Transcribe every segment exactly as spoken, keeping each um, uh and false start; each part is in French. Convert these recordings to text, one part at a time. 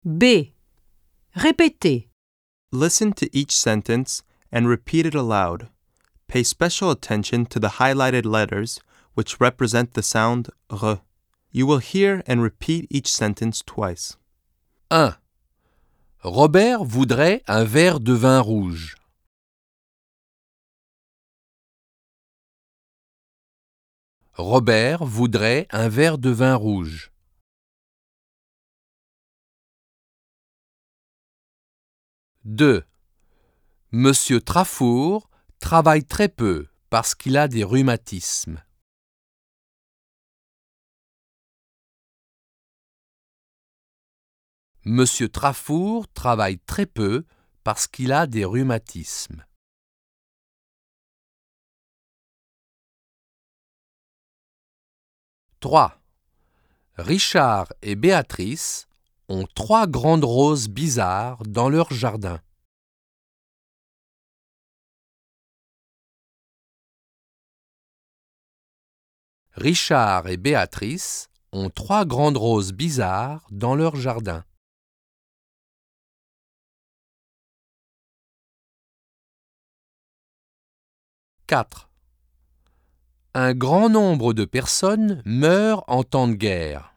B. Répétez. Listen to each sentence and repeat it aloud. Pay special attention to the highlighted letters, which represent the sound R. You will hear and repeat each sentence twice. un. Robert voudrait un verre de vin rouge. Robert voudrait un verre de vin rouge. deux. Monsieur Trafour travaille très peu parce qu'il a des rhumatismes. Monsieur Trafour travaille très peu parce qu'il a des rhumatismes. trois. Richard et Béatrice ont trois grandes roses bizarres dans leur jardin. Richard et Béatrice ont trois grandes roses bizarres dans leur jardin. quatre. Un grand nombre de personnes meurent en temps de guerre.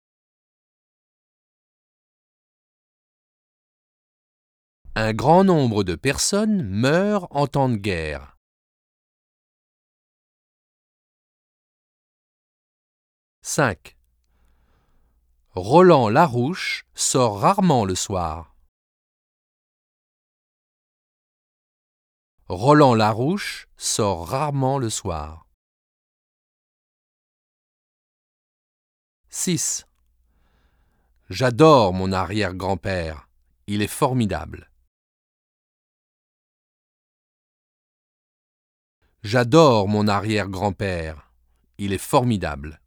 Un grand nombre de personnes meurent en temps de guerre. cinq. Roland Larouche sort rarement le soir. Roland Larouche sort rarement le soir. six. J'adore mon arrière-grand-père. Il est formidable. J'adore mon arrière-grand-père. Il est formidable.